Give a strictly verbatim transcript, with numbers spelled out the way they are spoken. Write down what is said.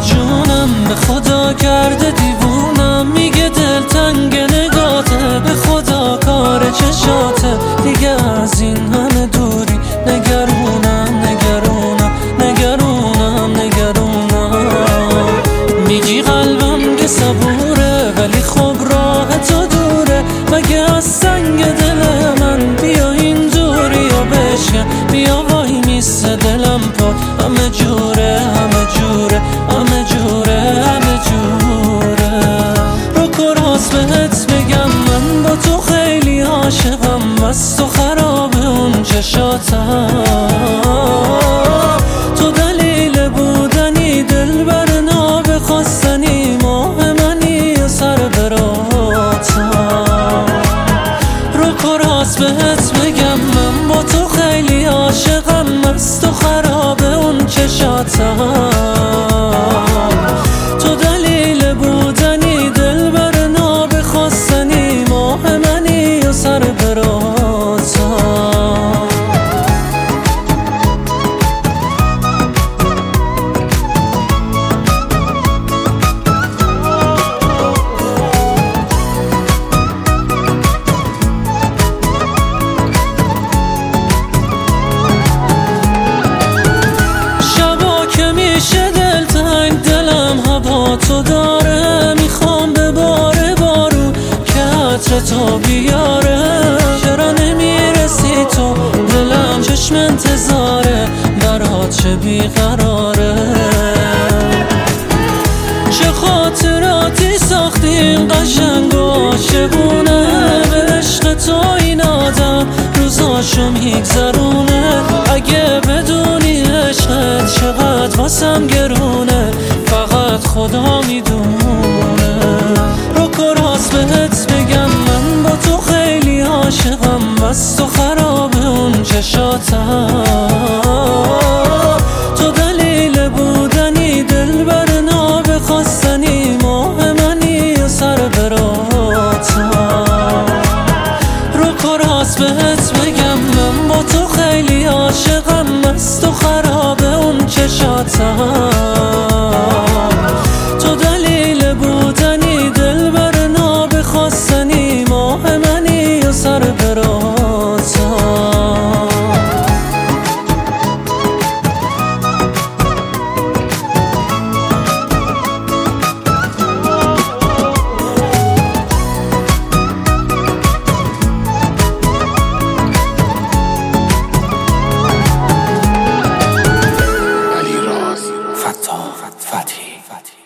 جونم به خدا کرده دیوونم، میگه دلتنگ نگاته، به خدا کار چشاته، دیگه از این همه دوری نگرونم نگرونم نگرونم نگرونم. میگی قلبم که صبوره ولی خب راه تو دوره، مگه از سنگ دل من بیا این دوری یا بشکن، بیا وای میسه دلم پا، همه جوره همه جوره همه جوره همه جوره. رو کراس بهت بگم من با تو خیلی عاشقم، مست و خراب اون چشاتم، تو دلیل بودنی دلبر ناب خواستنی، ماه منی و سر براتم. رو کراس بهت بگم من با تو خیلی عاشقم، مست و خراب اون چشاتم، تو دلیل بودنی دلبر ناب خواستنی، ماه منی و سر براتم. تو داره میخوام به بار بارون که عطر تو بیاره، چرا نمیرسی تو دلم چشم انتظاره، برات چه بیقراره. چه خاطراتی ساختیم قشنگ و عاشقونه، به عشق تو این آدم روزاشو میگذرونه، اگه بدونی عشقت چقدر واسم گرونه، فقط خدا میدونه. رو کراس بهت بگم من با تو خیلی عاشقم، مست و خراب اون چشاتم، تو دلیل بودنی دلبر ناب خواستنی، ماه منی و سر براتم. رو کراس بهت بگم من با تو خیلی عاشقم، مست و خراب اون چشاتم، تو دلیل بودنی دلبر ناب خواستنی، ماه منی و سر براتم. فتاح فتحی